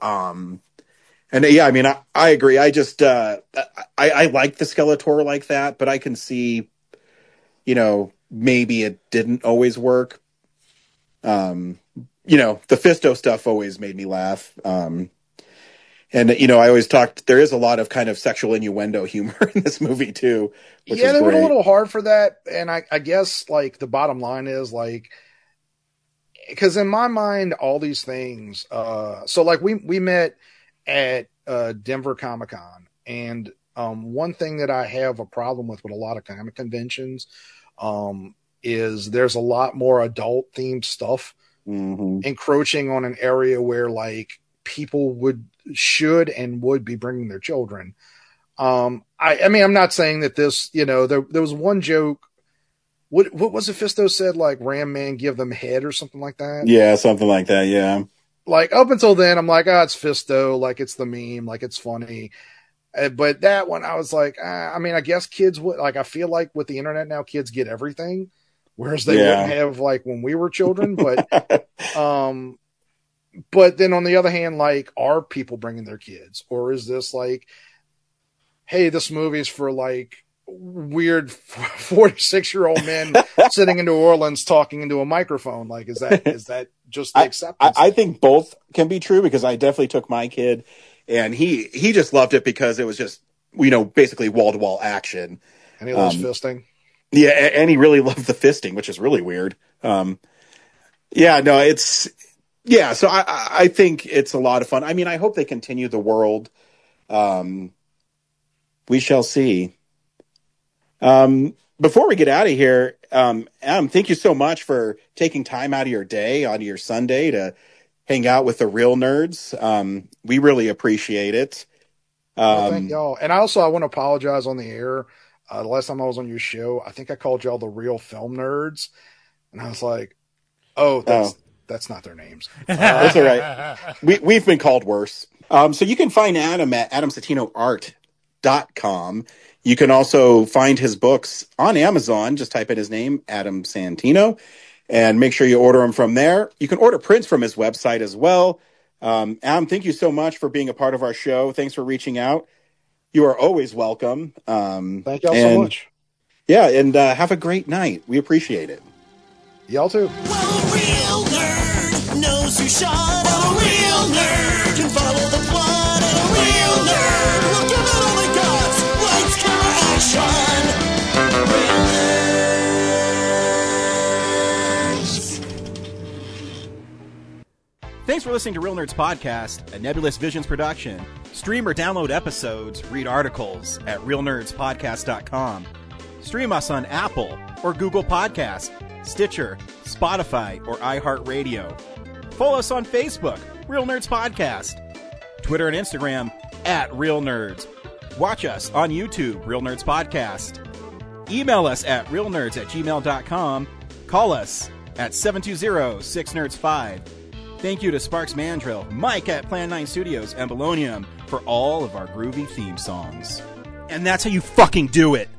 I agree. I just, I like the Skeletor like that, but I can see, maybe it didn't always work. The Fisto stuff always made me laugh. I always there is a lot of kind of sexual innuendo humor in this movie too. Which is they went great. a little hard for that. And I guess like the bottom line is like, because in my mind, all these things, so like we met at Denver Comic-Con, and one thing that I have a problem with a lot of comic conventions is there's a lot more adult themed stuff encroaching on an area where like people should be bringing their children. I mean, I'm not saying that this, there was one joke what was it Fisto said, like Ram Man give them head or something like that? Yeah, something like that. Yeah. Like up until then, I'm like, it's Fisto, like it's the meme, like it's funny. But that one, I was like, I mean, I guess kids would, like, I feel like with the internet now, kids get everything, whereas they wouldn't have like when we were children. But, but then on the other hand, like, are people bringing their kids, or is this like, hey, this movie's for like weird 46-year-old men sitting in New Orleans talking into a microphone? Like, is that just the acceptance? I think both can be true, because I definitely took my kid, and he just loved it because it was just, basically wall to wall action. And he loves fisting. Yeah. And he really loved the fisting, which is really weird. So I think it's a lot of fun. I mean, I hope they continue the world. We shall see. Before we get out of here, Adam, thank you so much for taking time out of your day, out of your Sunday, to hang out with the Real Nerds. We really appreciate it. Thank y'all. And I want to apologize on the air. The last time I was on your show, I think I called y'all the Real Film Nerds. And I was like, that's not their names. That's all right. We've been called worse. So you can find Adam at adamsantinoart.com. You can also find his books on Amazon. Just type in his name, Adam Santino, and make sure you order them from there. You can order prints from his website as well. Adam, thank you so much for being a part of our show. Thanks for reaching out. You are always welcome. Thank y'all so much. Yeah, and have a great night. We appreciate it. Y'all too. Well, a real nerd knows who shot. A real nerd can follow the plot. And a real nerd will give it all they got. Lights, camera, action. Real nerds. Thanks for listening to Real Nerds Podcast, a Nebulous Visions production. Stream or download episodes, read articles at realnerdspodcast.com. Stream us on Apple or Google Podcasts, Stitcher, Spotify, or iHeartRadio. Follow us on Facebook, Real Nerds Podcast. Twitter and Instagram, @Real Nerds. Watch us on YouTube, Real Nerds Podcast. Email us at realnerds@gmail.com. Call us at 720-6nerds5. Thank you to Sparks Mandrill, Mike at Plan 9 Studios, and Bolognium for all of our groovy theme songs. And that's how you fucking do it!